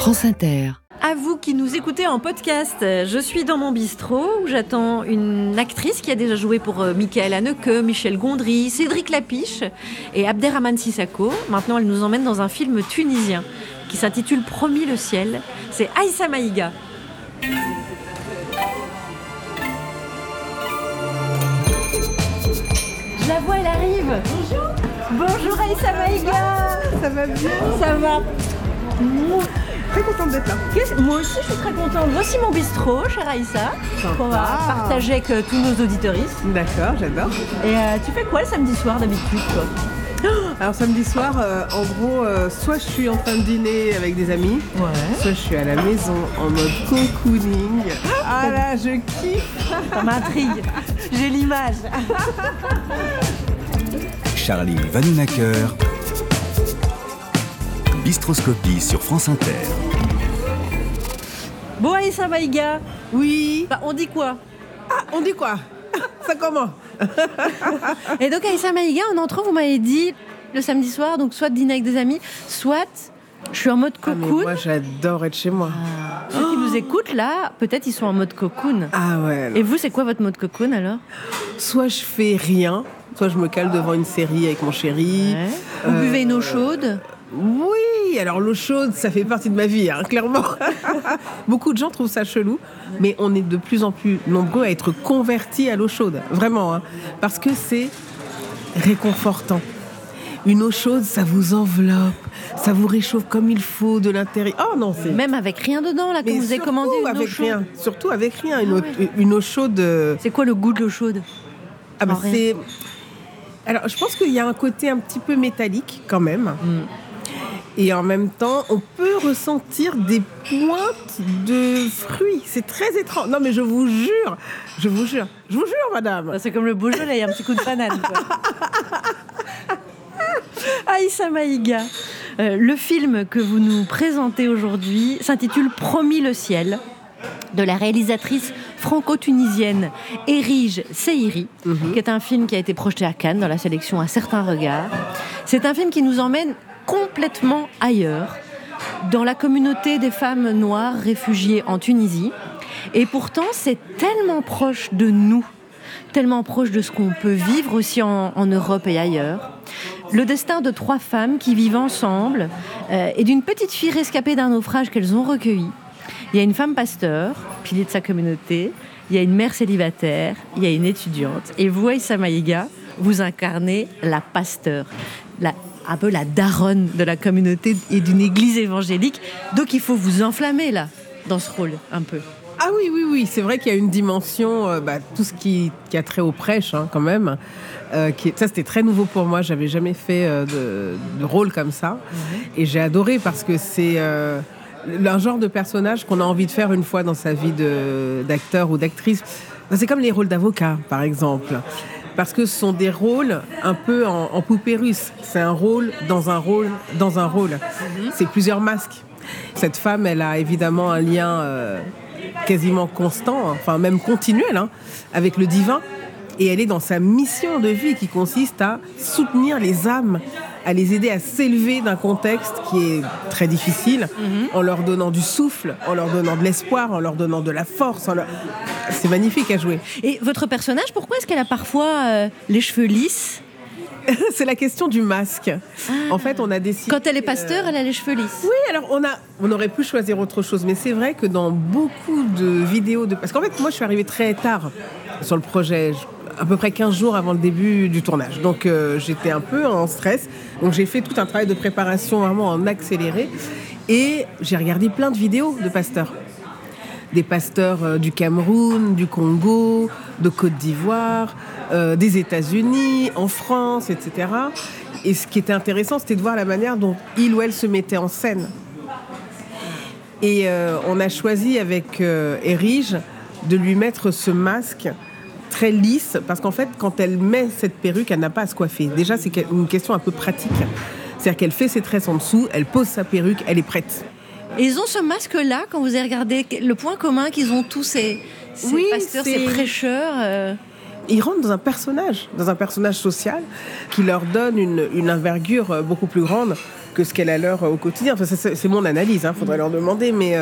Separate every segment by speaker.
Speaker 1: France Inter.
Speaker 2: À vous qui nous écoutez en podcast, je suis dans mon bistrot où j'attends une actrice qui a déjà joué pour Michael Haneke, Michel Gondry, Cédric Lapiche et Abderrahmane Sissako. Maintenant, elle nous emmène dans un film tunisien qui s'intitule Promis le ciel. C'est Aïssa Maïga. Je la vois, elle arrive. Bonjour. Bonjour Aïssa Maïga.
Speaker 3: Ça va bien?
Speaker 2: Ça va.
Speaker 3: Très contente d'être là.
Speaker 2: Moi aussi, je suis très contente. Voici mon bistrot, chère Aïssa, qu'on va partager avec tous nos auditeuristes.
Speaker 3: D'accord, j'adore.
Speaker 2: Et tu fais quoi le samedi soir d'habitude, toi?
Speaker 3: Alors samedi soir, en gros, soit je suis en train de dîner avec des amis, soit je suis à la maison en mode cocooning. Ah là, je kiffe.
Speaker 2: Ça m'intrigue. J'ai l'image.
Speaker 4: Charlie Vanhoenacker, Bistroscopie sur France Inter.
Speaker 2: Bon, Aïssa Maïga.
Speaker 3: Oui.
Speaker 2: Bah, on dit quoi?
Speaker 3: Ah, on dit quoi? Ça comment?
Speaker 2: Et donc, Aïssa Maïga, en entrant, vous m'avez dit le samedi soir, donc soit dîner avec des amis, soit je suis en mode cocoon.
Speaker 3: Mais moi, j'adore être chez moi.
Speaker 2: Ceux qui nous écoutent là, peut-être ils sont en mode cocoon.
Speaker 3: Ah ouais. Alors.
Speaker 2: Et vous, c'est quoi votre mode cocoon alors?
Speaker 3: Soit je fais rien, soit je me cale devant une série avec mon chéri.
Speaker 2: Ouais. Vous buvez une eau chaude?
Speaker 3: Oui, alors l'eau chaude, ça fait partie de ma vie, hein, clairement. Beaucoup de gens trouvent ça chelou, mais on est de plus en plus nombreux à être convertis à l'eau chaude, vraiment, hein, parce que c'est réconfortant. Une eau chaude, ça vous enveloppe, ça vous réchauffe comme il faut de l'intérieur. Oh non, c'est...
Speaker 2: Même avec rien dedans, là, quand vous avez commandé une eau chaude.
Speaker 3: Rien. Surtout avec rien, une eau chaude...
Speaker 2: C'est quoi le goût de l'eau chaude?
Speaker 3: Ah bah c'est... Alors, je pense qu'il y a un côté un petit peu métallique, quand même. Et en même temps, on peut ressentir des pointes de fruits. C'est très étrange. Non, mais je vous jure, madame.
Speaker 2: C'est comme le Beaujolais, il y a un petit coup de banane, quoi. Aïssa Maïga, le film que vous nous présentez aujourd'hui s'intitule Promis le ciel, de la réalisatrice franco-tunisienne Erige Seiri, qui est un film qui a été projeté à Cannes dans la sélection Un certain regard. C'est un film qui nous emmène complètement ailleurs, dans la communauté des femmes noires réfugiées en Tunisie. Et pourtant, c'est tellement proche de nous, tellement proche de ce qu'on peut vivre aussi en Europe et ailleurs. Le destin de 3 femmes qui vivent ensemble et d'une petite fille rescapée d'un naufrage qu'elles ont recueilli. Il y a une femme pasteur, pilier de sa communauté, il y a une mère célibataire, il y a une étudiante. Et vous, Aïssa Maïga, vous incarnez la pasteur, un peu la daronne de la communauté et d'une église évangélique. Donc il faut vous enflammer là, dans ce rôle, un peu.
Speaker 3: Ah oui, c'est vrai qu'il y a une dimension, tout ce qui a trait aux prêches, hein, quand même. Ça, c'était très nouveau pour moi. J'avais jamais fait de rôle comme ça. Et j'ai adoré parce que c'est un genre de personnage qu'on a envie de faire une fois dans sa vie d'acteur ou d'actrice. C'est comme les rôles d'avocat, par exemple. Parce que ce sont des rôles un peu en poupée russe. C'est un rôle dans un rôle dans un rôle. C'est plusieurs masques. Cette femme, elle a évidemment un lien quasiment constant, enfin même continuel, hein, avec le divin. Et elle est dans sa mission de vie qui consiste à soutenir les âmes, à les aider à s'élever d'un contexte qui est très difficile, en leur donnant du souffle, en leur donnant de l'espoir, en leur donnant de la force. C'est magnifique à jouer.
Speaker 2: Et votre personnage, pourquoi est-ce qu'elle a parfois les cheveux lisses?
Speaker 3: C'est la question du masque. En fait, on a décidé...
Speaker 2: Quand elle est pasteur, elle a les cheveux lisses.
Speaker 3: Oui, alors on aurait pu choisir autre chose, mais c'est vrai que dans beaucoup de vidéos... Parce qu'en fait, moi, je suis arrivée très tard sur le projet, à peu près 15 jours avant le début du tournage. Donc, j'étais un peu en stress. Donc, j'ai fait tout un travail de préparation vraiment en accéléré. Et j'ai regardé plein de vidéos de pasteurs. Des pasteurs du Cameroun, du Congo, de Côte d'Ivoire, des États-Unis, en France, etc. Et ce qui était intéressant, c'était de voir la manière dont il ou elle se mettait en scène. Et on a choisi avec Erige de lui mettre ce masque très lisse, parce qu'en fait, quand elle met cette perruque, elle n'a pas à se coiffer. Déjà, c'est une question un peu pratique. C'est-à-dire qu'elle fait ses tresses en dessous, elle pose sa perruque, elle est prête.
Speaker 2: Et ils ont ce masque-là, quand vous avez regardé, le point commun qu'ils ont tous ces pasteurs, ces prêcheurs.
Speaker 3: Ils rentrent dans un personnage social qui leur donne une envergure beaucoup plus grande que ce qu'elle a leur au quotidien. Enfin, c'est mon analyse, faudrait leur demander, mais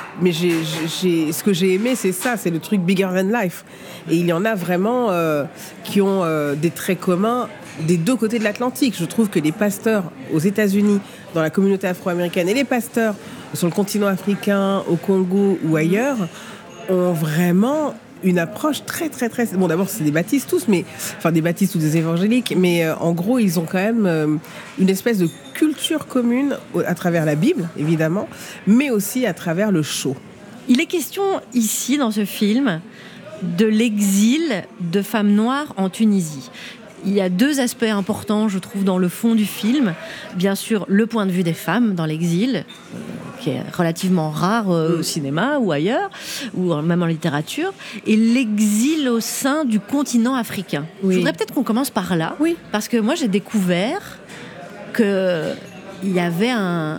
Speaker 3: ce que j'ai aimé, c'est ça, c'est le truc bigger than life. Et il y en a vraiment qui ont des traits communs des deux côtés de l'Atlantique. Je trouve que les pasteurs aux États-Unis, dans la communauté afro-américaine, et les pasteurs sur le continent africain, au Congo ou ailleurs, ont vraiment une approche très, très, très... Bon, d'abord, c'est des baptistes tous, des baptistes ou des évangéliques, mais en gros, ils ont quand même une espèce de culture commune à travers la Bible, évidemment, mais aussi à travers le show.
Speaker 2: Il est question ici, dans ce film, de l'exil de femmes noires en Tunisie. Il y a deux aspects importants, je trouve, dans le fond du film. Bien sûr, le point de vue des femmes dans l'exil, qui est relativement rare au cinéma ou ailleurs, ou même en littérature, et l'exil au sein du continent africain. Oui. Je voudrais peut-être qu'on commence par là, parce que moi, j'ai découvert qu'il y avait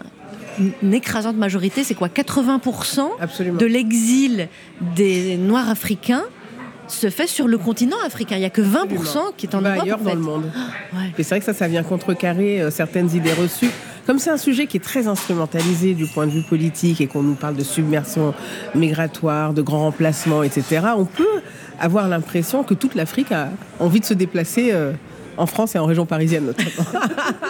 Speaker 2: une écrasante majorité, c'est quoi, 80%
Speaker 3: Absolument.
Speaker 2: De l'exil des Noirs africains se fait sur le continent africain. Il n'y a que 20% qui est en Europe,
Speaker 3: ailleurs
Speaker 2: en fait.
Speaker 3: dans le monde. Et c'est vrai que ça vient contrecarrer certaines idées reçues. Comme c'est un sujet qui est très instrumentalisé du point de vue politique et qu'on nous parle de submersion migratoire, de grands remplacements, etc., on peut avoir l'impression que toute l'Afrique a envie de se déplacer en France et en région parisienne notamment.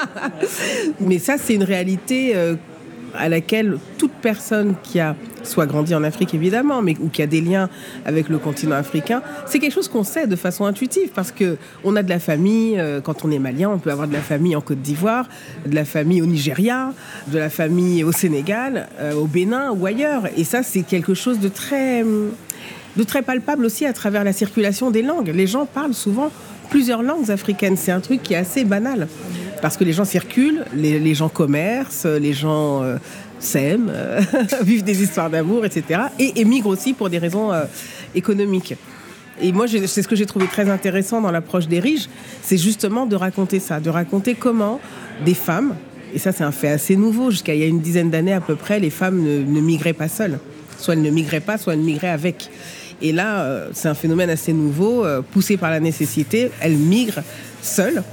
Speaker 3: Mais ça, c'est une réalité à laquelle toute personne qui a soit grandi en Afrique évidemment, ou qui a des liens avec le continent africain, c'est quelque chose qu'on sait de façon intuitive parce qu'on a de la famille, quand on est malien, on peut avoir de la famille en Côte d'Ivoire, de la famille au Nigeria, de la famille au Sénégal, au Bénin ou ailleurs. Et ça, c'est quelque chose de très palpable aussi à travers la circulation des langues. Les gens parlent souvent plusieurs langues africaines. C'est un truc qui est assez banal. Parce que les gens circulent, les gens commercent, les gens s'aiment, vivent des histoires d'amour, etc. Et émigrent aussi pour des raisons économiques. Et moi, c'est ce que j'ai trouvé très intéressant dans l'approche d'Erige, c'est justement de raconter ça, de raconter comment des femmes, et ça c'est un fait assez nouveau, jusqu'à il y a une dizaine d'années à peu près, les femmes ne migraient pas seules. Soit elles ne migraient pas, soit elles migraient avec. Et là, c'est un phénomène assez nouveau, poussé par la nécessité, elles migrent seules.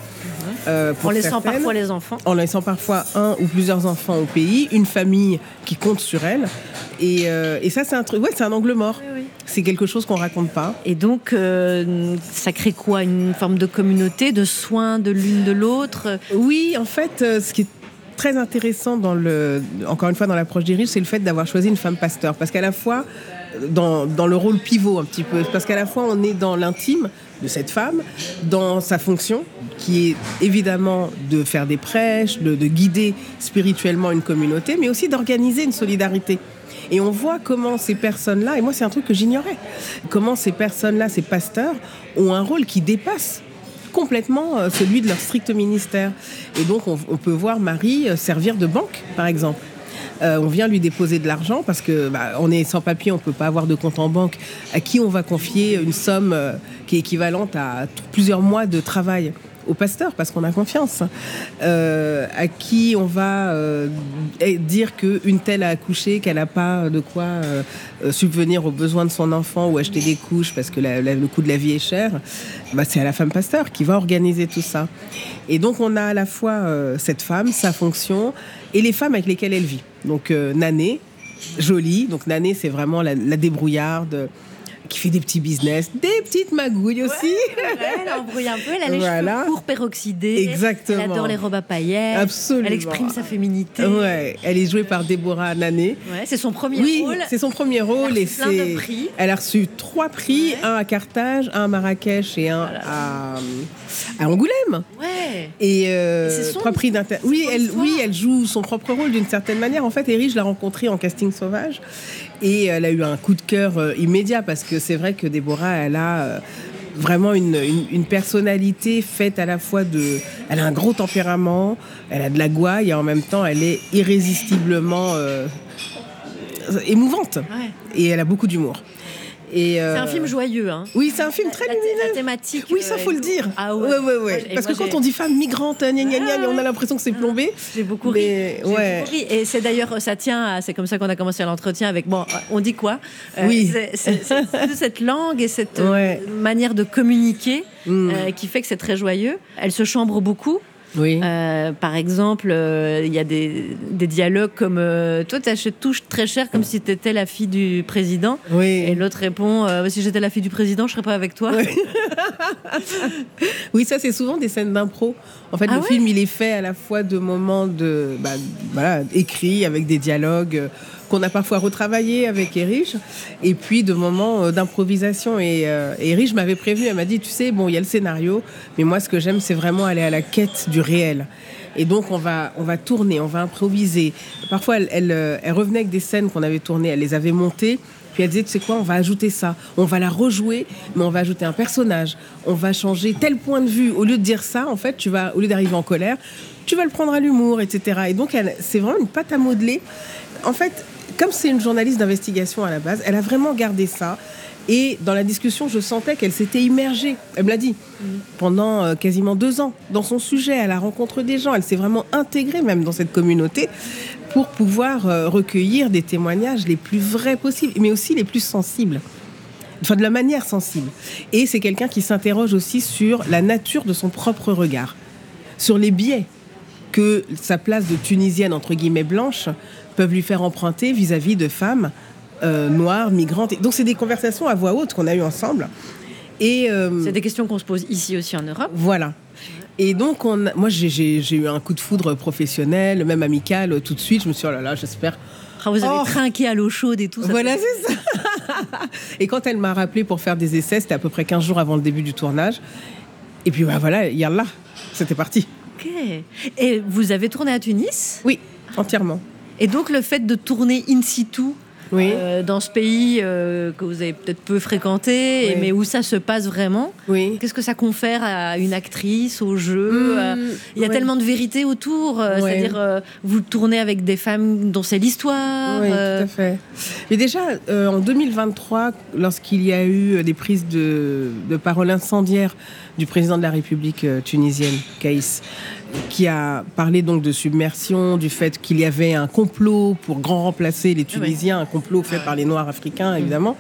Speaker 2: En laissant parfois les enfants.
Speaker 3: En laissant parfois un ou plusieurs enfants au pays, une famille qui compte sur elles. Et ça, c'est un truc, c'est un angle mort. Oui. C'est quelque chose qu'on raconte pas.
Speaker 2: Et donc, ça crée quoi ? Une forme de communauté, de soins de l'une de l'autre ?
Speaker 3: Oui, en fait, ce qui est très intéressant encore une fois dans l'approche d'Erige, c'est le fait d'avoir choisi une femme pasteur. Parce qu'à la fois, dans le rôle pivot un petit peu, parce qu'à la fois on est dans l'intime de cette femme, dans sa fonction, qui est évidemment de faire des prêches, de guider spirituellement une communauté, mais aussi d'organiser une solidarité. Et on voit comment ces personnes-là, et moi c'est un truc que j'ignorais, comment ces personnes-là, ces pasteurs, ont un rôle qui dépasse complètement celui de leur strict ministère. Et donc on peut voir Marie servir de banque, par exemple. On vient lui déposer de l'argent parce que on est sans papier, on peut pas avoir de compte en banque. À qui on va confier une somme qui est équivalente à plusieurs mois de travail ? Au pasteur, parce qu'on a confiance. À qui on va dire qu'une telle a accouché, qu'elle n'a pas de quoi subvenir aux besoins de son enfant ou acheter des couches parce que le coût de la vie est cher, c'est à la femme pasteur qui va organiser tout ça. Et donc on a à la fois cette femme, sa fonction, et les femmes avec lesquelles elle vit. Donc Nané, jolie. Donc Nané, c'est vraiment la débrouillarde qui fait des petits business, des petites magouilles aussi.
Speaker 2: Ouais, elle embrouille un peu, elle a les cheveux courts peroxydés.
Speaker 3: Exactement.
Speaker 2: Elle adore les robes à paillettes.
Speaker 3: Absolument.
Speaker 2: Elle exprime sa féminité.
Speaker 3: Ouais, elle est jouée par Déborah Nané.
Speaker 2: Ouais, c'est son premier rôle.
Speaker 3: Oui, c'est son premier rôle.
Speaker 2: Elle a reçu plein de prix.
Speaker 3: Elle a reçu 3 prix, un à Carthage, un à Marrakech et un à Angoulême.
Speaker 2: Ouais.
Speaker 3: Et 3 prix d'inter. Oui, elle joue son propre rôle d'une certaine manière. En fait, Erige, je l'ai rencontrée en casting sauvage. Et elle a eu un coup de cœur immédiat parce que c'est vrai que Déborah, elle a vraiment une personnalité faite à la fois elle a un gros tempérament, elle a de la gouaille et en même temps elle est irrésistiblement émouvante. Ouais. Et elle a beaucoup d'humour.
Speaker 2: C'est un film joyeux, hein.
Speaker 3: Oui, c'est un film très lumineux.
Speaker 2: La thématique.
Speaker 3: Oui, ça faut le dire.
Speaker 2: Ah ouais.
Speaker 3: Ouais. Parce que quand on dit femme migrante, on a l'impression que c'est plombé.
Speaker 2: J'ai beaucoup ri. Et c'est d'ailleurs, ça tient. C'est comme ça qu'on a commencé l'entretien avec. Bon, on dit quoi ?
Speaker 3: Oui.
Speaker 2: C'est cette langue et cette manière de communiquer qui fait que c'est très joyeux. Elle se chambre beaucoup.
Speaker 3: Oui.
Speaker 2: Par exemple, il y a des dialogues comme toi, tu achètes tout très cher comme si tu étais la fille du président.
Speaker 3: Oui.
Speaker 2: Et l'autre répond si j'étais la fille du président, je serais pas avec toi.
Speaker 3: Oui, oui, ça, c'est souvent des scènes d'impro. En fait, le film, il est fait à la fois de moments écrits avec des dialogues qu'on a parfois retravaillés avec Erich, et puis de moments d'improvisation. Et Erich m'avait prévenu, elle m'a dit, tu sais, bon, il y a le scénario, mais moi, ce que j'aime, c'est vraiment aller à la quête du réel. Et donc, on va tourner, on va improviser. Parfois, elle revenait avec des scènes qu'on avait tournées, elle les avait montées, puis elle disait, tu sais quoi, on va ajouter ça, on va la rejouer, mais on va ajouter un personnage, on va changer tel point de vue. Au lieu de dire ça, en fait, au lieu d'arriver en colère, tu vas le prendre à l'humour, etc. Et donc, c'est vraiment une pâte à modeler. En fait, comme c'est une journaliste d'investigation à la base, elle a vraiment gardé ça. Et dans la discussion, je sentais qu'elle s'était immergée, elle me l'a dit, pendant quasiment 2 ans dans son sujet, à la rencontre des gens. Elle s'est vraiment intégrée même dans cette communauté pour pouvoir recueillir des témoignages les plus vrais possibles, mais aussi les plus sensibles. Enfin, de la manière sensible. Et c'est quelqu'un qui s'interroge aussi sur la nature de son propre regard, sur les biais que sa place de Tunisienne, entre guillemets, blanche, peuvent lui faire emprunter vis-à-vis de femmes noires, migrantes. Et donc, c'est des conversations à voix haute qu'on a eues ensemble. Et,
Speaker 2: c'est des questions qu'on se pose ici aussi en Europe.
Speaker 3: Voilà. Et donc, moi, j'ai eu un coup de foudre professionnel, même amical, tout de suite. Je me suis dit, oh là là, j'espère...
Speaker 2: Vous avez trinqué à l'eau chaude et tout ça.
Speaker 3: Voilà, c'est ça. Et quand elle m'a rappelé pour faire des essais, c'était à peu près 15 jours avant le début du tournage. Et puis, voilà, yallah, c'était parti.
Speaker 2: Ok. Et vous avez tourné à Tunis ?
Speaker 3: Oui, entièrement.
Speaker 2: Et donc, le fait de tourner in situ dans ce pays que vous avez peut-être peu fréquenté, mais où ça se passe vraiment, qu'est-ce que ça confère à une actrice, au jeu Il y a tellement de vérité autour. C'est-à-dire, vous tournez avec des femmes dont c'est l'histoire.
Speaker 3: Oui, tout à fait. Mais déjà, en 2023, lorsqu'il y a eu des prises de parole incendiaires du président de la République tunisienne, Kaïs, qui a parlé donc de submersion, du fait qu'il y avait un complot pour grand remplacer les Tunisiens, un complot fait par les Noirs africains, évidemment.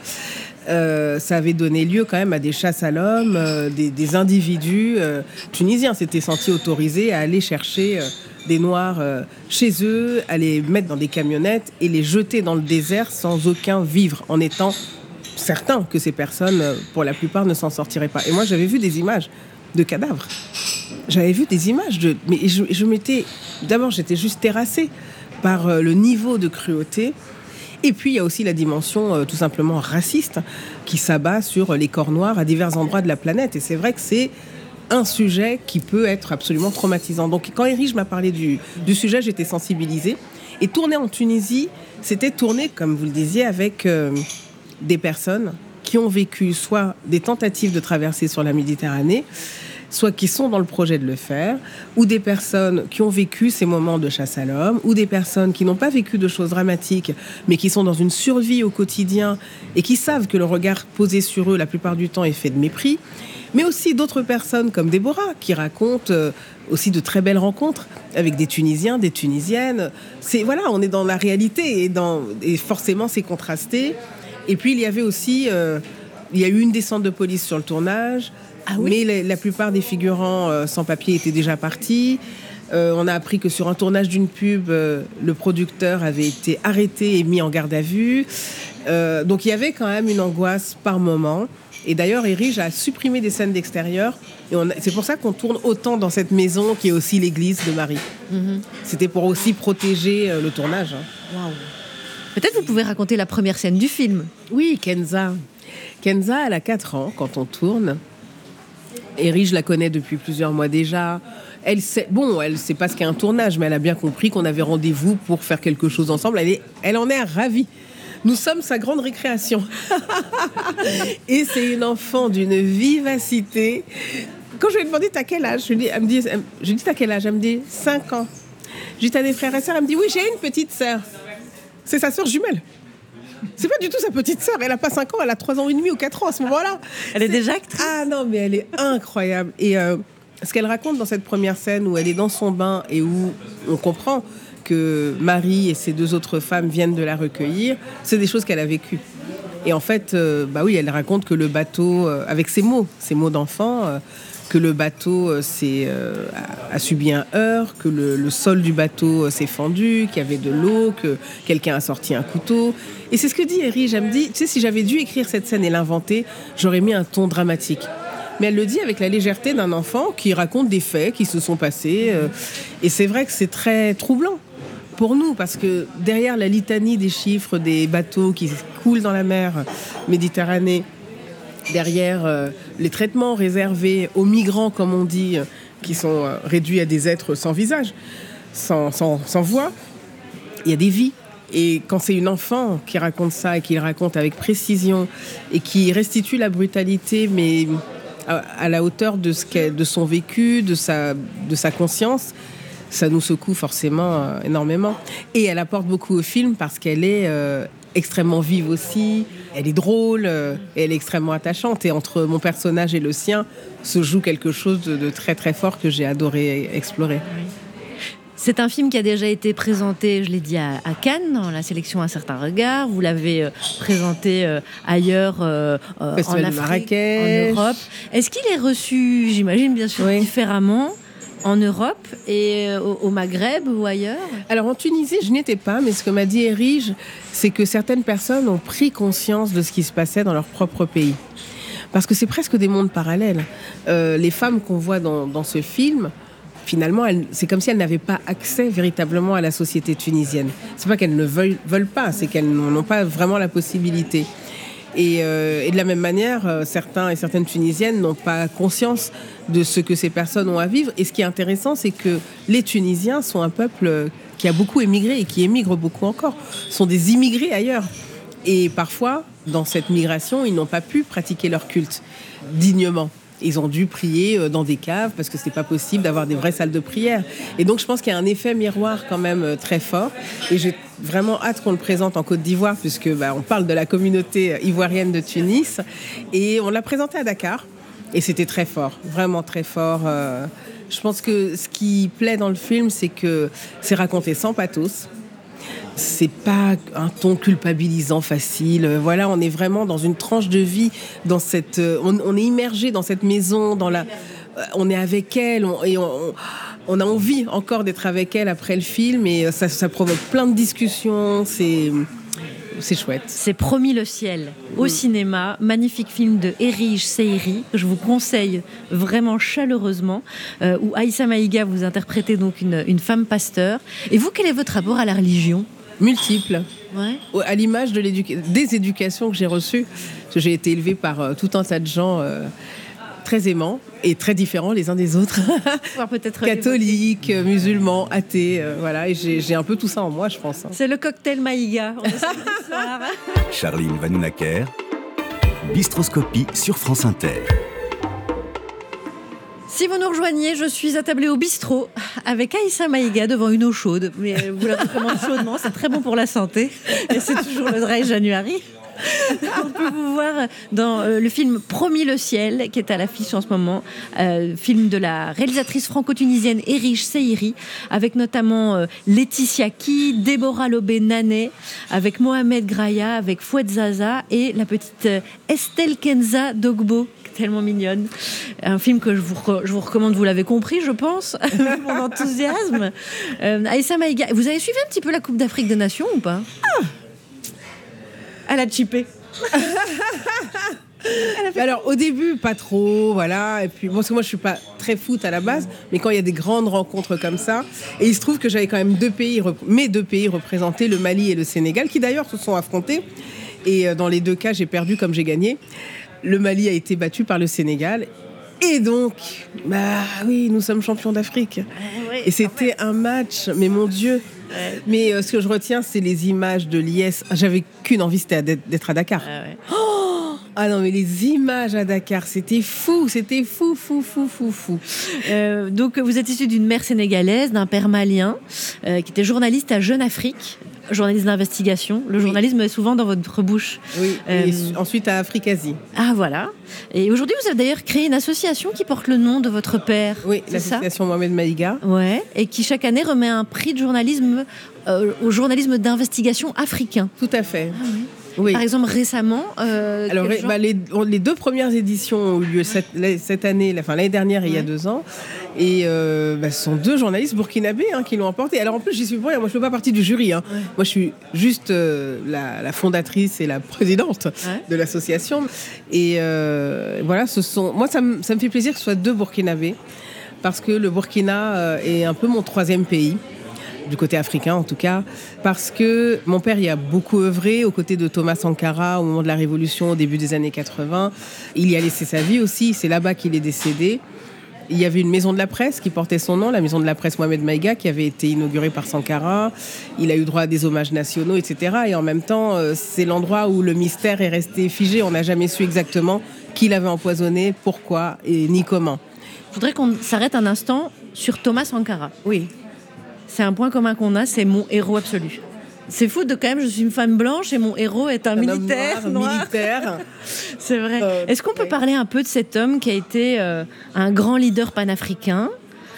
Speaker 3: Ça avait donné lieu quand même à des chasses à l'homme, des individus tunisiens s'étaient sentis autorisés à aller chercher des Noirs chez eux, à les mettre dans des camionnettes et les jeter dans le désert sans aucun vivre, en étant certains que ces personnes, pour la plupart, ne s'en sortiraient pas. Et moi, j'avais vu des images de cadavres. J'avais vu des images mais je m'étais... D'abord, j'étais juste terrassée par le niveau de cruauté. Et puis, il y a aussi la dimension tout simplement raciste qui s'abat sur les corps noirs à divers endroits de la planète. Et c'est vrai que c'est un sujet qui peut être absolument traumatisant. Donc, quand Erich m'a parlé du sujet, j'étais sensibilisée. Et tourner en Tunisie, c'était tourner, comme vous le disiez, avec des personnes qui ont vécu soit des tentatives de traversée sur la Méditerranée, soit qui sont dans le projet de le faire, ou des personnes qui ont vécu ces moments de chasse à l'homme, ou des personnes qui n'ont pas vécu de choses dramatiques, mais qui sont dans une survie au quotidien et qui savent que le regard posé sur eux, la plupart du temps, est fait de mépris, mais aussi d'autres personnes comme Déborah, qui racontent aussi de très belles rencontres avec des Tunisiens, des Tunisiennes. Voilà, on est dans la réalité et forcément, c'est contrasté. Et puis, il y avait aussi... il y a eu une descente de police sur le tournage, mais la plupart des figurants sans papier étaient déjà partis. On a appris que sur un tournage d'une pub, le producteur avait été arrêté et mis en garde à vue. Donc il y avait quand même une angoisse par moment. Et d'ailleurs, Erich a supprimé des scènes d'extérieur. Et c'est pour ça qu'on tourne autant dans cette maison qui est aussi l'église de Marie. Mm-hmm. C'était pour aussi protéger le tournage.
Speaker 2: Waouh. Peut-être vous pouvez raconter la première scène du film.
Speaker 3: Oui, Kenza. Kenza, elle a 4 ans quand on tourne. Erich, je la connais depuis plusieurs mois déjà. Elle sait pas ce qu'est un tournage, mais elle a bien compris qu'on avait rendez-vous pour faire quelque chose ensemble. Elle en est ravie. Nous sommes sa grande récréation. Et c'est une enfant d'une vivacité. Quand je lui ai demandé t'as quel âge, je lui dis t'as quel âge, elle me dit 5 ans. Je lui dis t'as des frères et sœurs, elle me dit oui, j'ai une petite sœur. C'est sa sœur jumelle. C'est pas du tout sa petite sœur. Elle a pas 5 ans, elle a 3 ans et demi ou 4 ans à ce moment-là.
Speaker 2: Elle est déjà actrice.
Speaker 3: Ah non, mais elle est incroyable. Et ce qu'elle raconte dans cette première scène où elle est dans son bain et où on comprend que Marie et ses 2 autres femmes viennent de la recueillir, c'est des choses qu'elle a vécues. Et en fait, elle raconte que le bateau, avec ses mots d'enfant, que le bateau a subi un heurt, que le sol du bateau s'est fendu, qu'il y avait de l'eau, que quelqu'un a sorti un couteau. Et c'est ce que dit Erige. Elle me dit, tu sais, si j'avais dû écrire cette scène et l'inventer, j'aurais mis un ton dramatique. Mais elle le dit avec la légèreté d'un enfant qui raconte des faits qui se sont passés. Et c'est vrai que c'est très troublant pour nous, parce que derrière la litanie des chiffres des bateaux qui coulent dans la mer Méditerranée, derrière les traitements réservés aux migrants, comme on dit, qui sont réduits à des êtres sans visage, sans voix, il y a des vies. Et quand c'est une enfant qui raconte ça et qui le raconte avec précision et qui restitue la brutalité, mais à la hauteur de son vécu, de sa conscience, ça nous secoue forcément énormément. Et elle apporte beaucoup au film parce qu'elle est extrêmement vive aussi, elle est drôle, et elle est extrêmement attachante. Et entre mon personnage et le sien se joue quelque chose de très très fort que j'ai adoré explorer.
Speaker 2: Oui. C'est un film qui a déjà été présenté, je l'ai dit, à Cannes, dans la sélection Un certain regard. Vous l'avez présenté ailleurs, en Afrique, en Europe. Est-ce qu'il est reçu, j'imagine bien sûr, différemment en Europe et au Maghreb ou ailleurs?
Speaker 3: Alors en Tunisie, je n'y étais pas, mais ce que m'a dit Erige, c'est que certaines personnes ont pris conscience de ce qui se passait dans leur propre pays. Parce que c'est presque des mondes parallèles. Les femmes qu'on voit dans ce film, finalement, c'est comme si elles n'avaient pas accès véritablement à la société tunisienne. C'est pas qu'elles ne veulent pas, c'est qu'elles n'ont pas vraiment la possibilité. Et de la même manière, certains et certaines Tunisiennes n'ont pas conscience de ce que ces personnes ont à vivre. Et ce qui est intéressant, c'est que les Tunisiens sont un peuple qui a beaucoup émigré et qui émigre beaucoup encore. Ce sont des immigrés ailleurs. Et parfois, dans cette migration, ils n'ont pas pu pratiquer leur culte dignement. Ils ont dû prier dans des caves parce que c'est pas possible d'avoir des vraies salles de prière. Et donc je pense qu'il y a un effet miroir quand même très fort. Et j'ai vraiment hâte qu'on le présente en Côte d'Ivoire puisque on parle de la communauté ivoirienne de Tunis. Et on l'a présenté à Dakar. Et c'était très fort, vraiment très fort. Je pense que ce qui plaît dans le film, c'est que c'est raconté sans pathos. C'est pas un ton culpabilisant facile. Voilà, on est vraiment dans une tranche de vie, dans cette, on est immergé dans cette maison, on est avec elle, on a envie encore d'être avec elle après le film, et ça provoque plein de discussions. C'est chouette.
Speaker 2: C'est Promis le ciel au cinéma, magnifique film de Erige Seiri, que je vous conseille vraiment chaleureusement, où Aïssa Maïga vous interprétez donc une femme pasteur. Et vous, quel est votre rapport à la religion ?
Speaker 3: Multiple.
Speaker 2: Ouais.
Speaker 3: À l'image des éducations que j'ai reçues. J'ai été élevée par tout un tas de gens très aimants et très différents les uns des autres.
Speaker 2: Peut-être
Speaker 3: catholiques, musulmans, athées, voilà. Et j'ai un peu tout ça en moi, je pense.
Speaker 2: C'est le cocktail Maïga. On est samedi soir.
Speaker 4: Charline Vanhoenacker, Bistroscopie sur France Inter.
Speaker 2: Si vous nous rejoignez, je suis attablée au bistrot avec Aïssa Maïga devant une eau chaude. Mais vous la recommande chaudement, c'est très bon pour la santé. Et c'est toujours le dry January. On peut vous voir dans le film Promis le ciel, qui est à l'affiche en ce moment, film de la réalisatrice franco-tunisienne Erige Seiri, avec notamment Laetitia Ki, Déborah Lobé-Nané, avec Mohamed Graya, avec Fouad Zaza et la petite Estelle Kenza Dogbo, tellement mignonne. Un film que je vous recommande, vous l'avez compris, je pense, mon enthousiasme. Aïssa Maïga, vous avez suivi un petit peu la Coupe d'Afrique des Nations ou pas ? Elle a chippé.
Speaker 3: Alors au début pas trop, voilà. Et puis parce que moi je suis pas très foot à la base, mais quand il y a des grandes rencontres comme ça, et il se trouve que j'avais quand même mes deux pays représentés, le Mali et le Sénégal, qui d'ailleurs se sont affrontés. Et dans les deux cas j'ai perdu comme j'ai gagné. Le Mali a été battu par le Sénégal. Et donc, oui, nous sommes champions d'Afrique. Oui, et c'était un match, mais mon Dieu. Mais ce que je retiens, c'est les images de l'IS. J'avais qu'une envie, c'était d'être à Dakar. Ah non, mais les images à Dakar, c'était fou.
Speaker 2: Donc, vous êtes issu d'une mère sénégalaise, d'un père malien, qui était journaliste à Jeune Afrique. Journaliste d'investigation. Le journalisme est souvent dans votre bouche.
Speaker 3: Oui, et ensuite à Afrique-Asie.
Speaker 2: Ah, voilà. Et aujourd'hui, vous avez d'ailleurs créé une association qui porte le nom de votre père.
Speaker 3: Oui, l'association Mohamed Maïga.
Speaker 2: Ouais, et qui chaque année remet un prix de journalisme au journalisme d'investigation africain.
Speaker 3: Tout à fait.
Speaker 2: Ah, oui.
Speaker 3: Oui.
Speaker 2: Par exemple, récemment,
Speaker 3: Alors,
Speaker 2: quel genre-
Speaker 3: les 2 premières éditions ont eu lieu cette année, l'année dernière et il y a 2 ans. Et ce sont 2 journalistes burkinabés qui l'ont emporté. Alors en plus, j'y suis pour rien. Moi, je ne fais pas partie du jury. Moi, je suis juste la fondatrice et la présidente de l'association. Et voilà, moi, ça me fait plaisir que ce soit 2 Burkinabés, parce que le Burkina est un peu mon 3e pays. Du côté africain en tout cas, parce que mon père y a beaucoup œuvré aux côtés de Thomas Sankara au moment de la Révolution au début des années 80. Il y a laissé sa vie aussi, c'est là-bas qu'il est décédé. Il y avait une maison de la presse qui portait son nom, la maison de la presse Mohamed Maïga, qui avait été inaugurée par Sankara. Il a eu droit à des hommages nationaux, etc. Et en même temps, c'est l'endroit où le mystère est resté figé. On n'a jamais su exactement qui l'avait empoisonné, pourquoi et ni comment.
Speaker 2: Je voudrais qu'on s'arrête un instant sur Thomas Sankara.
Speaker 3: Oui.
Speaker 2: C'est un point commun qu'on a, c'est mon héros absolu. C'est fou quand même, je suis une femme blanche et mon héros est un militaire noir.
Speaker 3: Militaire.
Speaker 2: C'est vrai. Est-ce qu'on peut parler un peu de cet homme qui a été un grand leader panafricain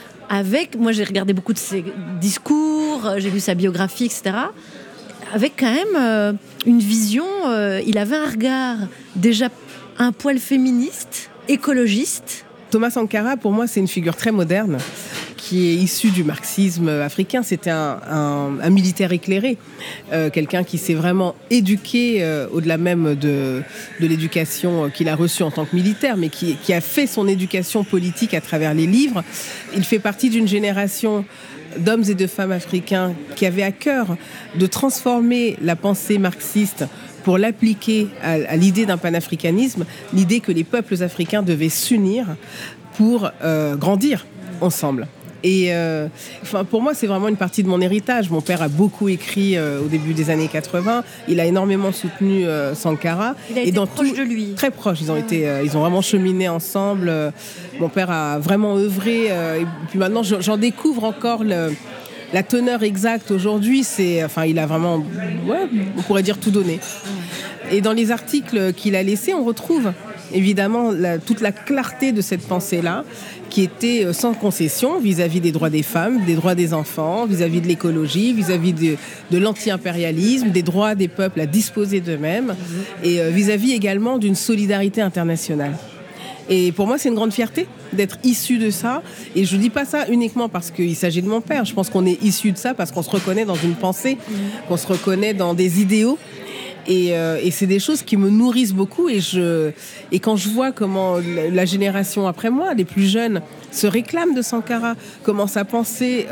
Speaker 2: moi j'ai regardé beaucoup de ses discours, j'ai lu sa biographie, etc. Avec quand même une vision, il avait un regard déjà un poil féministe, écologiste.
Speaker 3: Thomas Sankara, pour moi, c'est une figure très moderne qui est issu du marxisme africain. C'était un militaire éclairé, quelqu'un qui s'est vraiment éduqué au-delà même de l'éducation qu'il a reçue en tant que militaire, mais qui a fait son éducation politique à travers les livres. Il fait partie d'une génération d'hommes et de femmes africains qui avaient à cœur de transformer la pensée marxiste pour l'appliquer à l'idée d'un panafricanisme, l'idée que les peuples africains devaient s'unir pour grandir ensemble. Et pour moi, c'est vraiment une partie de mon héritage. Mon père a beaucoup écrit au début des années 80. Il a énormément soutenu Sankara.
Speaker 2: Il a été proche de lui.
Speaker 3: Très proche. Ils ont vraiment cheminé ensemble. Mon père a vraiment œuvré. Et puis maintenant, j'en découvre encore la teneur exacte aujourd'hui. Il a vraiment, on pourrait dire, tout donné. Et dans les articles qu'il a laissés, on retrouve évidemment toute la clarté de cette pensée-là, qui était sans concession vis-à-vis des droits des femmes, des droits des enfants, vis-à-vis de l'écologie, vis-à-vis de l'anti-impérialisme, des droits des peuples à disposer d'eux-mêmes, et vis-à-vis également d'une solidarité internationale. Et pour moi, c'est une grande fierté d'être issu de ça. Et je ne dis pas ça uniquement parce qu'il s'agit de mon père. Je pense qu'on est issu de ça parce qu'on se reconnaît dans une pensée, qu'on se reconnaît dans des idéaux. Et c'est des choses qui me nourrissent beaucoup. Et quand je vois comment la génération après moi, les plus jeunes, se réclament de Sankara, comment sa pensée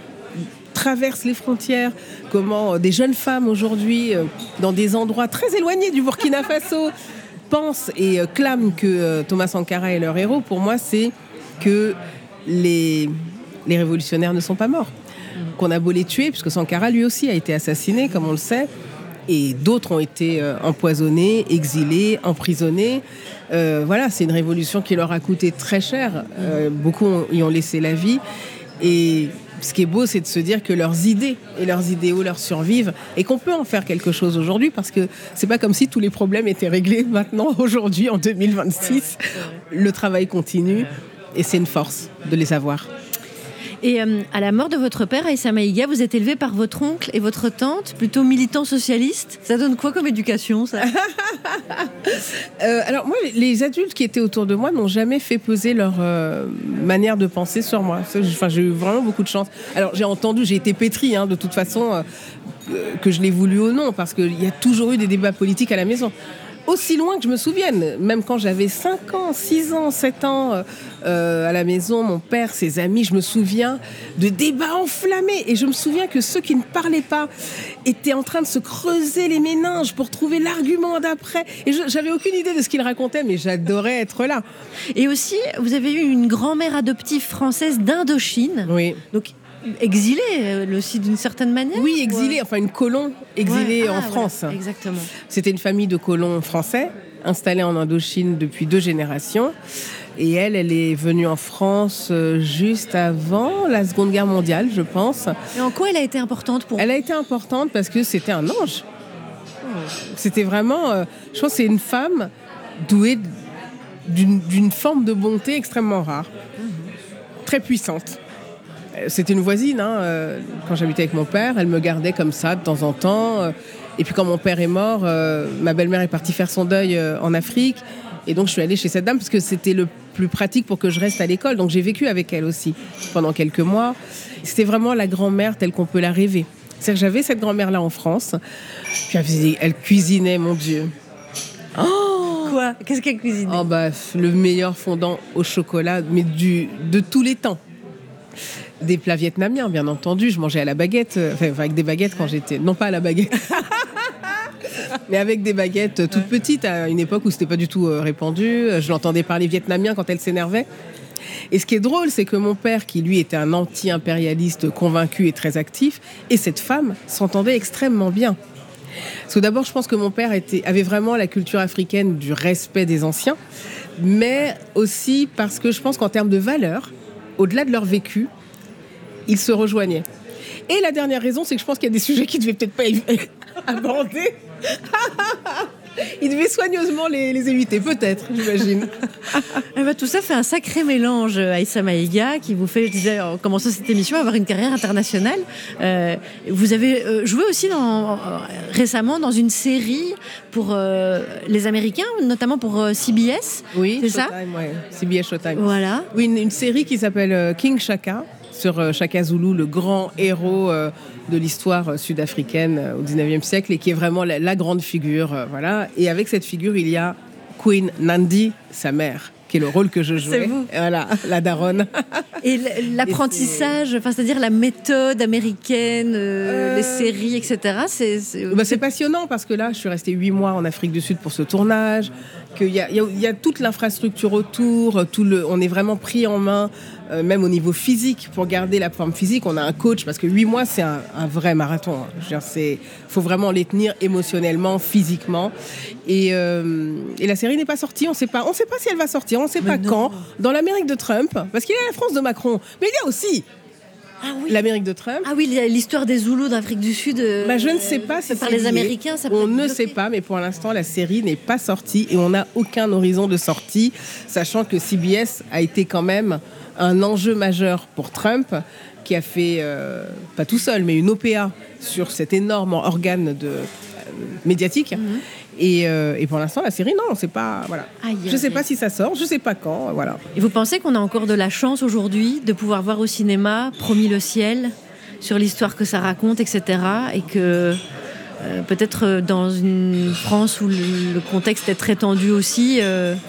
Speaker 3: traverse les frontières, comment des jeunes femmes aujourd'hui, dans des endroits très éloignés du Burkina Faso, pensent et clament que Thomas Sankara est leur héros, pour moi, c'est que les révolutionnaires ne sont pas morts. Qu'on a beau les tuer, puisque Sankara, lui aussi, a été assassiné, comme on le sait, et d'autres ont été empoisonnés, exilés, emprisonnés. C'est une révolution qui leur a coûté très cher. Beaucoup y ont laissé la vie. Et ce qui est beau, c'est de se dire que leurs idées et leurs idéaux leur survivent et qu'on peut en faire quelque chose aujourd'hui, parce que c'est pas comme si tous les problèmes étaient réglés maintenant, aujourd'hui, en 2026. Le travail continue et c'est une force de les avoir.
Speaker 2: Et à la mort de votre père, Aïssa Maïga, vous êtes élevé par votre oncle et votre tante, plutôt militants socialistes. Ça donne quoi comme éducation, ça ?
Speaker 3: Alors moi, les adultes qui étaient autour de moi n'ont jamais fait peser leur manière de penser sur moi. J'ai eu vraiment beaucoup de chance. Alors j'ai été pétrie de toute façon, que je l'ai voulu ou non, parce qu'il y a toujours eu des débats politiques à la maison. Aussi loin que je me souvienne, même quand j'avais 5 ans, 6 ans, 7 ans, à la maison, mon père, ses amis, je me souviens de débats enflammés. Et je me souviens que ceux qui ne parlaient pas étaient en train de se creuser les méninges pour trouver l'argument d'après. Et j'avais aucune idée de ce qu'ils racontaient, mais j'adorais être là.
Speaker 2: Et aussi, vous avez eu une grand-mère adoptive française d'Indochine.
Speaker 3: Oui.
Speaker 2: Donc, exilée aussi d'une certaine manière.
Speaker 3: Oui, exilée, une colon exilée en France.
Speaker 2: Voilà, exactement.
Speaker 3: C'était une famille de colons français installés en Indochine depuis 2 générations. Et elle est venue en France juste avant la Seconde Guerre mondiale, je pense.
Speaker 2: Et en quoi elle a été importante pour vous ?
Speaker 3: Elle a été importante parce que c'était un ange. C'était vraiment... je pense que c'est une femme douée d'une forme de bonté extrêmement rare. Très puissante. C'était une voisine, quand j'habitais avec mon père. Elle me gardait comme ça de temps en temps. Et puis quand mon père est mort, ma belle-mère est partie faire son deuil en Afrique. Et donc je suis allée chez cette dame parce que c'était le plus pratique pour que je reste à l'école. Donc j'ai vécu avec elle aussi pendant quelques mois. C'était vraiment la grand-mère telle qu'on peut la rêver. C'est-à-dire que j'avais cette grand-mère-là en France. Puis elle cuisinait, mon Dieu.
Speaker 2: Oh, quoi? Qu'est-ce qu'elle cuisinait?
Speaker 3: Oh bah, le meilleur fondant au chocolat, mais de tous les temps. Des plats vietnamiens, bien entendu. Je mangeais à la baguette, avec des baguettes quand j'étais... Non, pas à la baguette. Mais avec des baguettes toutes petites, à une époque où c'était pas du tout répandu. Je l'entendais parler vietnamien quand elle s'énervait. Et ce qui est drôle, c'est que mon père, qui lui était un anti-impérialiste convaincu et très actif, et cette femme s'entendaient extrêmement bien. Parce que d'abord, je pense que mon père avait vraiment la culture africaine du respect des anciens, mais aussi parce que je pense qu'en termes de valeurs, au-delà de leur vécu, ils se rejoignaient. Et la dernière raison, c'est que je pense qu'il y a des sujets qu'ils ne devaient peut-être pas aborder. Ils devaient soigneusement les éviter, peut-être, j'imagine.
Speaker 2: Eh ben, tout ça fait un sacré mélange, Aïssa Maïga, qui vous fait, je disais, en commençant cette émission, avoir une carrière internationale. Vous avez joué aussi récemment dans une série pour les Américains, notamment pour CBS.
Speaker 3: Oui,
Speaker 2: c'est
Speaker 3: Showtime,
Speaker 2: ça
Speaker 3: ouais. CBS Showtime.
Speaker 2: Voilà.
Speaker 3: Oui, une série qui s'appelle King Shaka, sur Shaka Zulu, le grand héros de l'histoire sud-africaine au 19e siècle, et qui est vraiment la grande figure. Voilà. Et avec cette figure, il y a Queen Nandi, sa mère, qui est le rôle que je jouais.
Speaker 2: C'est vous.
Speaker 3: Voilà, la daronne.
Speaker 2: Et l'apprentissage, c'est-à-dire la méthode américaine, les séries, etc.
Speaker 3: C'est passionnant parce que là, je suis restée 8 mois en Afrique du Sud pour ce tournage, qu'il y a toute l'infrastructure autour, on est vraiment pris en main, même au niveau physique, pour garder la forme physique. On a un coach, parce que 8 mois, c'est un vrai marathon. Il faut vraiment les tenir émotionnellement, physiquement. Et la série n'est pas sortie, on ne sait pas si elle va sortir, on ne sait pas quand, dans l'Amérique de Trump, parce qu'il y a la France de Macron, mais il y a aussi l'Amérique de Trump.
Speaker 2: Ah oui, l'histoire des Zoulous d'Afrique du Sud.
Speaker 3: Je ne sais pas si
Speaker 2: par
Speaker 3: c'est
Speaker 2: les
Speaker 3: lié.
Speaker 2: Américains, ça peut
Speaker 3: on
Speaker 2: être
Speaker 3: ne
Speaker 2: bloqué.
Speaker 3: sait pas, mais pour l'instant, la série n'est pas sortie et on n'a aucun horizon de sortie, sachant que CBS a été quand même un enjeu majeur pour Trump, qui a fait, pas tout seul, mais une OPA sur cet énorme organe médiatique. Mm-hmm. Et pour l'instant, la série, non, on ne sait pas. Voilà. Je ne sais pas si ça sort, je ne sais pas quand. Voilà.
Speaker 2: Et vous pensez qu'on a encore de la chance aujourd'hui de pouvoir voir au cinéma Promis le ciel, sur l'histoire que ça raconte, etc. Et que peut-être dans une France où le contexte est très tendu aussi...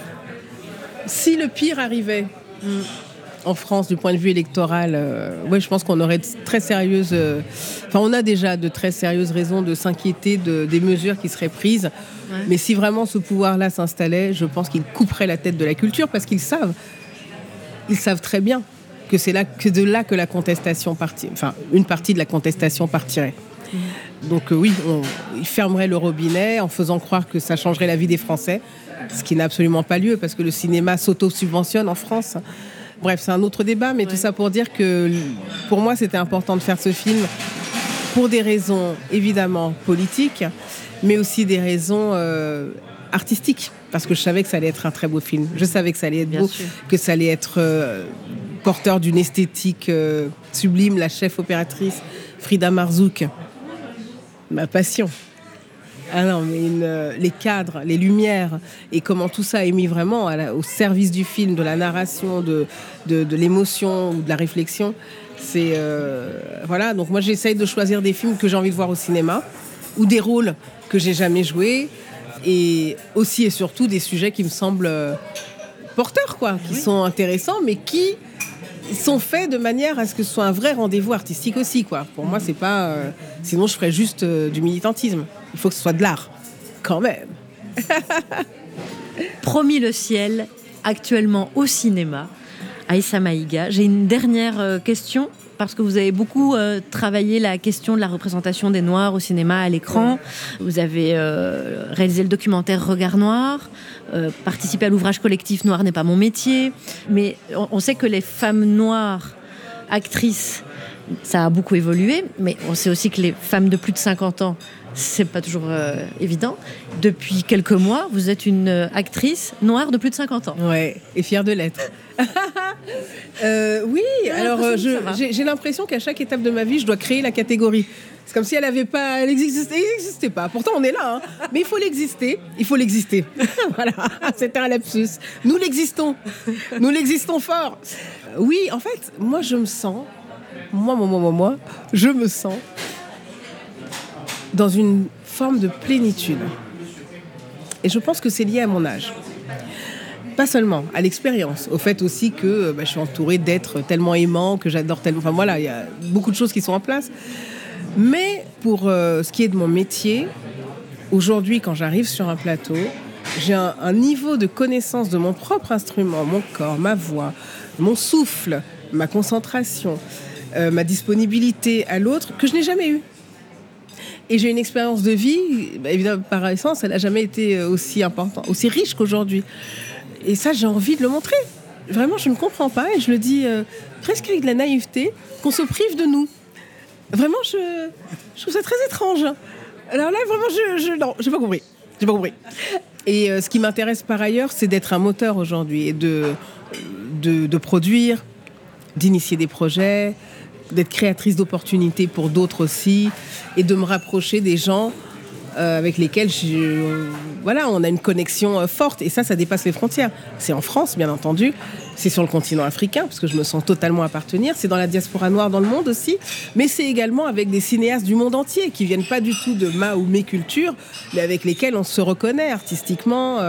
Speaker 3: Si le pire arrivait en France du point de vue électoral, je pense qu'on aurait de très sérieuses... on a déjà de très sérieuses raisons de s'inquiéter des mesures qui seraient prises. Ouais. Mais si vraiment ce pouvoir-là s'installait, je pense qu'ils couperaient la tête de la culture, parce qu'ils savent très bien que c'est de là que la contestation une partie de la contestation partirait. Donc ils fermeraient le robinet en faisant croire que ça changerait la vie des Français, ce qui n'a absolument pas lieu, parce que le cinéma s'auto-subventionne en France. Bref, c'est un autre débat, mais tout ça pour dire que pour moi, c'était important de faire ce film pour des raisons évidemment politiques, mais aussi des raisons artistiques, parce que je savais que ça allait être un très beau film. Je savais que ça allait être beau, que ça allait être porteur d'une esthétique sublime. La chef opératrice Frida Marzouk, ma passion. Ah non, mais les cadres, les lumières, et comment tout ça est mis vraiment au service du film, de la narration, de l'émotion ou de la réflexion. Donc moi j'essaye de choisir des films que j'ai envie de voir au cinéma, ou des rôles que j'ai jamais joués, et aussi et surtout des sujets qui me semblent porteurs, qui sont intéressants, mais qui sont faits de manière à ce que ce soit un vrai rendez-vous artistique aussi, Pour moi, c'est pas... sinon, je ferais juste du militantisme. Il faut que ce soit de l'art, quand même.
Speaker 2: Promis le ciel, actuellement au cinéma. Aïssa Maïga, j'ai une dernière question, parce que vous avez beaucoup travaillé la question de la représentation des Noirs au cinéma, à l'écran. Vous avez réalisé le documentaire Regard Noir, participé à l'ouvrage collectif Noir n'est pas mon métier. Mais on sait que les femmes noires actrices, ça a beaucoup évolué, mais on sait aussi que les femmes de plus de 50 ans, c'est pas toujours évident. Depuis quelques mois, vous êtes une actrice noire de plus de 50 ans.
Speaker 3: Ouais, et fière de l'être. Oui, alors j'ai l'impression qu'à chaque étape de ma vie, je dois créer la catégorie. C'est comme si elle n'existait pas. Pourtant, on est là, hein. Mais il faut l'exister. Voilà, c'était un lapsus. Nous l'existons fort. Oui, en fait, moi, je me sens dans une forme de plénitude. Et je pense que c'est lié à mon âge. Pas seulement, à l'expérience, au fait aussi que je suis entourée d'êtres tellement aimants, que j'adore tellement... Enfin voilà, il y a beaucoup de choses qui sont en place. Mais pour ce qui est de mon métier, aujourd'hui, quand j'arrive sur un plateau, j'ai un niveau de connaissance de mon propre instrument, mon corps, ma voix, mon souffle, ma concentration, ma disponibilité à l'autre, que je n'ai jamais eu. Et j'ai une expérience de vie, évidemment, par essence, elle n'a jamais été aussi importante, aussi riche qu'aujourd'hui. Et ça, j'ai envie de le montrer. Vraiment, je ne comprends pas, et je le dis presque avec de la naïveté, qu'on se prive de nous. Vraiment, je trouve ça très étrange. Alors là, vraiment, non, j'ai pas compris. Et ce qui m'intéresse par ailleurs, c'est d'être un moteur aujourd'hui et de produire, d'initier des projets, d'être créatrice d'opportunités pour d'autres aussi, et de me rapprocher des gens avec lesquels on a une connexion forte. Et ça dépasse les frontières. C'est en France, bien entendu. C'est sur le continent africain, parce que je me sens totalement appartenir. C'est dans la diaspora noire dans le monde aussi. Mais c'est également avec des cinéastes du monde entier, qui viennent pas du tout de ma ou mes cultures, mais avec lesquels on se reconnaît artistiquement,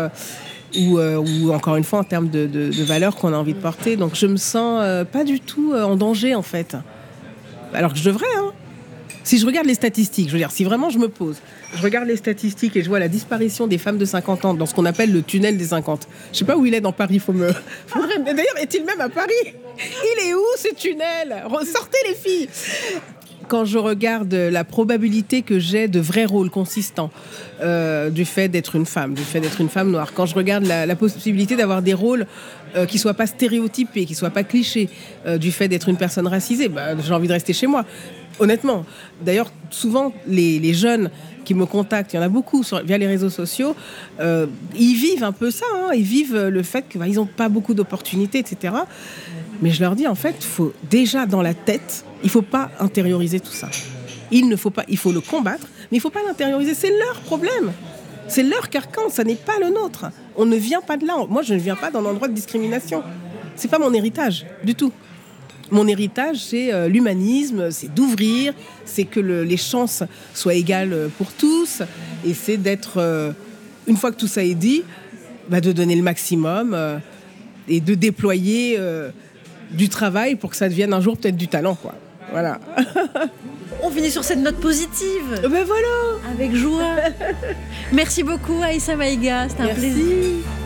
Speaker 3: ou encore une fois en termes de valeurs qu'on a envie de porter. Donc je me sens pas du tout en danger, en fait. Alors que je devrais, hein. Si je regarde les statistiques, je veux dire, si vraiment je me pose, je regarde les statistiques et je vois la disparition des femmes de 50 ans dans ce qu'on appelle le tunnel des 50. Je sais pas où il est dans Paris, D'ailleurs, est-il même à Paris ? Il est où ce tunnel ? Sortez les filles ! Quand je regarde la probabilité que j'ai de vrais rôles consistants, du fait d'être une femme noire, quand je regarde la possibilité d'avoir des rôles qui ne soient pas stéréotypés, qui ne soient pas clichés, du fait d'être une personne racisée, j'ai envie de rester chez moi. Honnêtement. D'ailleurs, souvent, les jeunes qui me contactent, il y en a beaucoup via les réseaux sociaux, ils vivent un peu ça, hein, ils vivent le fait qu'ils n'ont pas beaucoup d'opportunités, etc. Mais je leur dis, en fait, faut déjà dans la tête, il ne faut pas intérioriser tout ça. Il faut le combattre, mais il ne faut pas l'intérioriser. C'est leur problème. C'est leur carcan, ça n'est pas le nôtre. On ne vient pas de là. Moi, je ne viens pas d'un endroit de discrimination. Ce n'est pas mon héritage, du tout. Mon héritage, c'est l'humanisme, c'est d'ouvrir, c'est que les chances soient égales pour tous, et c'est d'être, une fois que tout ça est dit, de donner le maximum et de déployer du travail pour que ça devienne un jour peut-être du talent, quoi. Voilà.
Speaker 2: On finit sur cette note positive.
Speaker 3: Ben voilà.
Speaker 2: Avec joie. Merci beaucoup, Aïssa Maïga. C'était un plaisir.